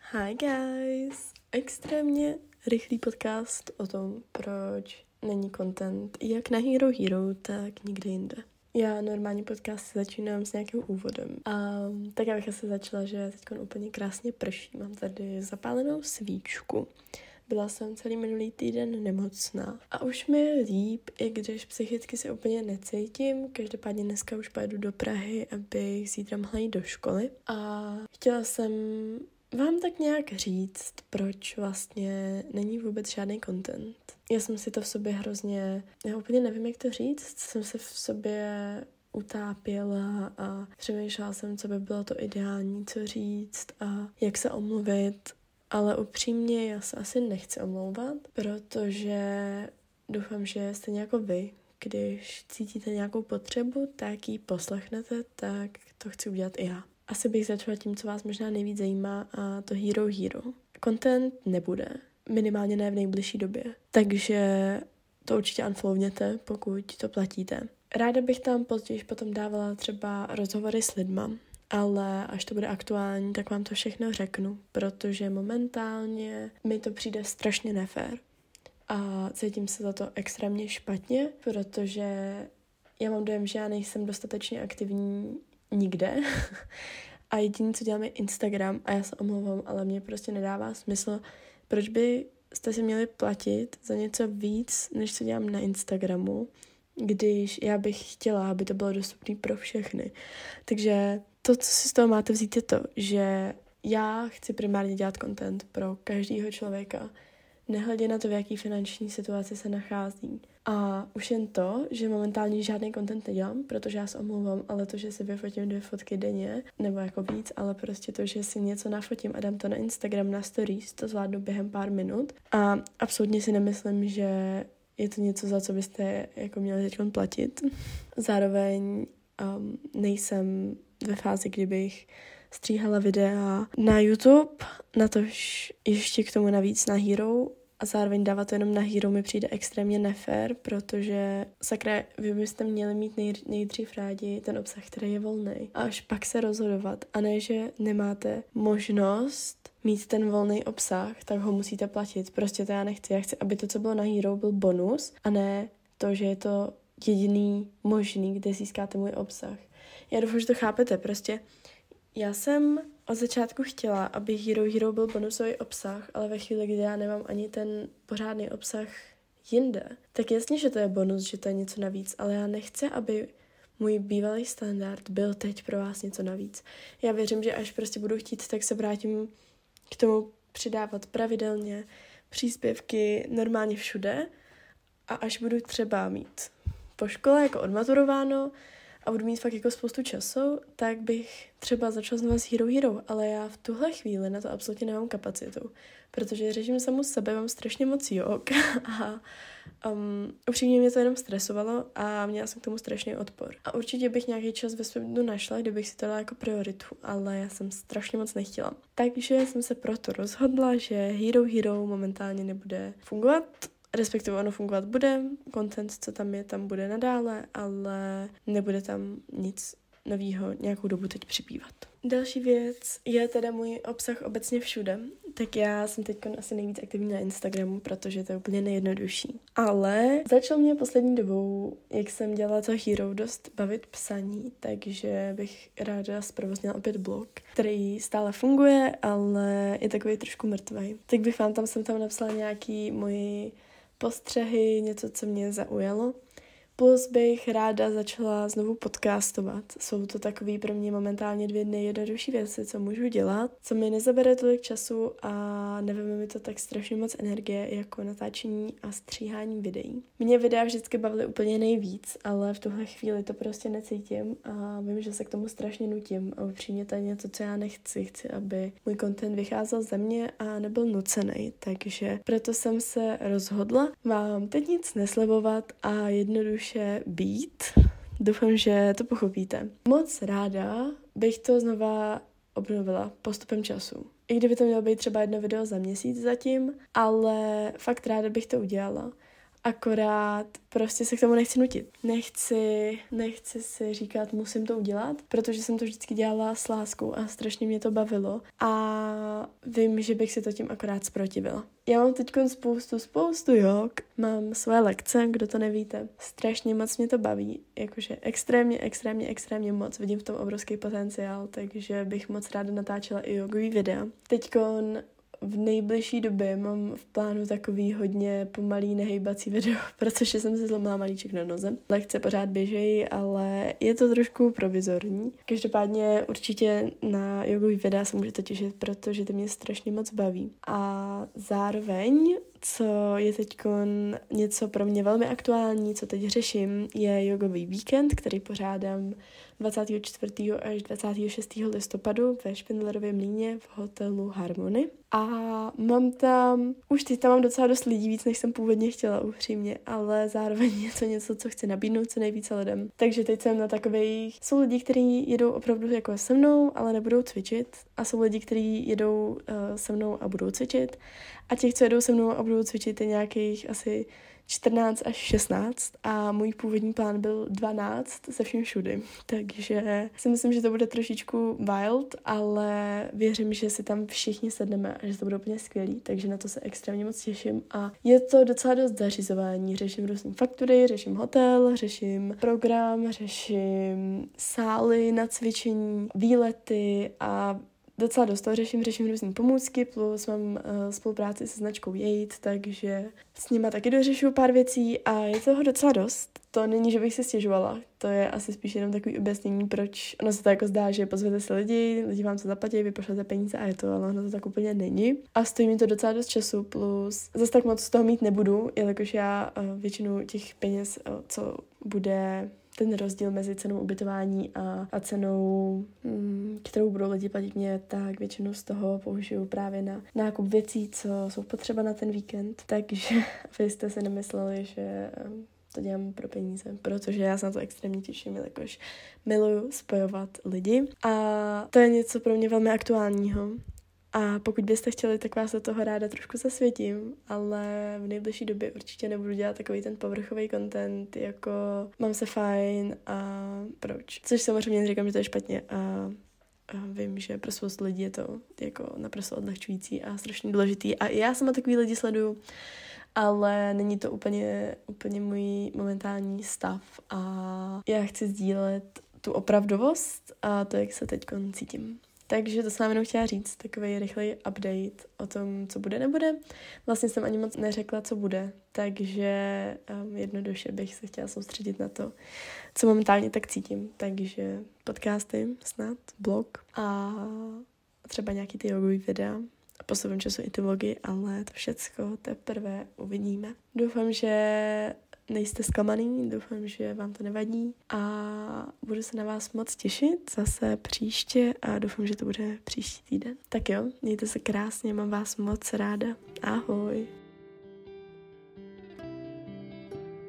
Hi guys! Extrémně rychlý podcast o tom, proč není content jak na Hero Hero, tak nikde jinde. Já normálně podcast začínám s nějakým úvodem. Tak abych asi začala, že teď úplně krásně prší. Mám tady zapálenou svíčku. Byla jsem celý minulý týden nemocná a už mi je líp, i když psychicky se úplně necítím. Každopádně dneska už pojedu do Prahy, abych zítra mohla jít do školy. A chtěla jsem vám tak nějak říct, proč vlastně není vůbec žádný content. Já jsem si to v sobě já úplně nevím, jak to říct, jsem se v sobě utápěla a přemýšlela jsem, co by bylo to ideální, co říct a jak se omluvit. Ale upřímně já se asi nechci omlouvat, protože doufám, že stejně jako vy, když cítíte nějakou potřebu, tak ji poslechnete, tak to chci udělat i já. Asi bych začala tím, co vás možná nejvíc zajímá, a to Hero Hero. Content nebude, minimálně ne v nejbližší době, takže to určitě unfollowněte, pokud to platíte. Ráda bych tam později potom dávala třeba rozhovory s lidma, ale až to bude aktuální, tak vám to všechno řeknu, protože momentálně mi to přijde strašně nefér a cítím se za to extrémně špatně, protože já mám dojem, že já nejsem dostatečně aktivní nikde a jediné, co dělám, je Instagram a já se omlouvám, ale mě prostě nedává smysl, proč byste si měli platit za něco víc, než co dělám na Instagramu, když já bych chtěla, aby to bylo dostupné pro všechny. Takže to, co si z toho máte vzít, je to, že já chci primárně dělat content pro každého člověka, nehledě na to, v jaký finanční situaci se nachází. A už jen to, že momentálně žádný content nedělám, protože já se omlouvám, ale to, že si vyfotím 2 fotky denně, nebo jako víc, ale prostě to, že si něco nafotím a dám to na Instagram, na stories, to zvládnu během pár minut. A absolutně si nemyslím, že je to něco, za co byste jako měli teď platit. Zároveň nejsem ve fázi, kdybych stříhala videa na YouTube, natož ještě k tomu navíc na Hero a zároveň dávat to jenom na Hero mi přijde extrémně nefér, protože sakra, vy byste měli mít nejdřív rádi ten obsah, který je volný a až pak se rozhodovat a ne, že nemáte možnost mít ten volný obsah, tak ho musíte platit. Prostě to já nechci. Já chci, aby to, co bylo na Hero, byl bonus a ne to, že je to jediný možný, kde získáte můj obsah. Já doufám, že to chápete. Prostě já jsem od začátku chtěla, aby Hero Hero byl bonusový obsah, ale ve chvíli, kdy já nemám ani ten pořádný obsah jinde, tak jasně, že to je bonus, že to je něco navíc, ale já nechci, aby můj bývalý standard byl teď pro vás něco navíc. Já věřím, že až prostě budu chtít, tak se vrátím k tomu přidávat pravidelně příspěvky normálně všude a až budu třeba mít po škole jako odmaturováno a budu mít fakt jako spoustu času, tak bych třeba začala znovu s Hero Hero, ale já v tuhle chvíli na to absolutně nemám kapacitu, protože řeším samu sebe, mám strašně moc jog a upřímně mě to jenom stresovalo a měla jsem k tomu strašný odpor. A určitě bych nějaký čas ve svém dnu našla, kdybych si to dala jako prioritu, ale já jsem strašně moc nechtěla. Takže jsem se proto rozhodla, že Hero Hero momentálně nebude fungovat, respektive ono fungovat bude, content, co tam je, tam bude nadále, ale nebude tam nic novýho nějakou dobu teď přibývat. Další věc je teda můj obsah obecně všude, tak já jsem teď asi nejvíc aktivní na Instagramu, protože to je úplně nejjednodušší. Ale začal mě poslední dobou, jak jsem dělala to Hero, dost bavit psaní, takže bych ráda zprovoznila opět blog, který stále funguje, ale je takový trošku mrtvej. Tak bych vám jsem tam napsala nějaký moji postřehy, něco, co mě zaujalo. Plus bych ráda začala znovu podcastovat. Jsou to takový pro mě momentálně 2 nejjednodušší věci, co můžu dělat, co mi nezabere tolik času a nevíme mi to tak strašně moc energie jako natáčení a stříhání videí. Mě videa vždycky bavily úplně nejvíc, ale v tuhle chvíli to prostě necítím a vím, že se k tomu strašně nutím a upřímně to je něco, co já nechci. Chci, aby můj content vycházel ze mě a nebyl nucený, takže proto jsem se rozhodla vám teď nic neslibovat a jednoduše být. Doufám, že to pochopíte. Moc ráda bych to znova obnovila postupem času. I kdyby to mělo být třeba 1 video za měsíc zatím, ale fakt ráda bych to udělala. Akorát prostě se k tomu nechci nutit. Nechci si říkat, musím to udělat, protože jsem to vždycky dělala s láskou a strašně mě to bavilo. A vím, že bych si to tím akorát zprotivila. Já mám teď spoustu jog, mám své lekce, kdo to nevíte. Strašně moc mě to baví, jakože extrémně moc. Vidím v tom obrovský potenciál, takže bych moc ráda natáčela i jogový videa. Teďkon v nejbližší době mám v plánu takový hodně pomalý nehejbací video, protože jsem si zlomila malíček na noze. Lekce pořád běžejí, ale je to trošku provizorní. Každopádně určitě na jogový videa se můžete těšit, protože to mě strašně moc baví. A zároveň, co je teďkon něco pro mě velmi aktuální, co teď řeším, je jogový víkend, který pořádám 24. až 26. listopadu ve Špindlerově mlýně v hotelu Harmony. A už teď tam mám docela dost lidí, víc než jsem původně chtěla, upřímně, ale zároveň je to něco, co chci nabídnout co nejvíce lidem. Takže teď jsem na takových, jsou lidi, kteří jedou opravdu jako se mnou, ale nebudou cvičit, a jsou lidi, kteří jedou se mnou a budou cvičit, a těch, co jedou se mnou a budou cvičit, je nějakých asi 14 až 16 a můj původní plán byl 12 se vším všudy. Takže si myslím, že to bude trošičku wild, ale věřím, že si tam všichni sedneme a že to bude úplně skvělý, takže na to se extrémně moc těším. A je to docela dost zařizování. Řeším různé faktury, řeším hotel, řeším program, řeším sály na cvičení, výlety a docela dost toho řeším různý pomůcky, plus mám spolupráci se značkou Jade, takže s nima taky dořešuju pár věcí a je toho docela dost. To není, že bych si stěžovala, to je asi spíš jenom takový objasnění, proč ono se to jako zdá, že pozvete si lidi vám to zaplatí, vy pošlete peníze a je to, ale ono to tak úplně není. A stojí mi to docela dost času, plus zase tak moc z toho mít nebudu, jelikož já většinu těch peněz, co bude ten rozdíl mezi cenou ubytování a cenou, kterou budou lidi platit mě, tak většinu z toho použiju právě na nákup věcí, co jsou potřeba na ten víkend. Takže vy jste si nemysleli, že to dělám pro peníze, protože já se na to extrémně těším, jelikož miluju spojovat lidi. A to je něco pro mě velmi aktuálního. A pokud byste chtěli, tak vás do toho ráda trošku zasvětím, ale v nejbližší době určitě nebudu dělat takový ten povrchový content, jako mám se fajn a proč. Což samozřejmě neříkám, že to je špatně a vím, že pro spoustu lidí je to jako naprosto odlehčující a strašně důležitý. A já sama takový lidi sleduju, ale není to úplně můj momentální stav a já chci sdílet tu opravdovost a to, jak se teď cítím. Takže to jsem vám jenom chtěla říct, takový rychlej update o tom, co bude, nebude. Vlastně jsem ani moc neřekla, co bude, takže jednoduše bych se chtěla soustředit na to, co momentálně tak cítím. Takže podcasty, snad, blog a třeba nějaký ty jogový videa. A po svém času i ty vlogy, ale to všecko teprve uvidíme. Doufám, že nejste zklamaný, doufám, že vám to nevadí a budu se na vás moc těšit zase příště a doufám, že to bude příští týden. Tak jo, mějte se krásně, mám vás moc ráda. Ahoj!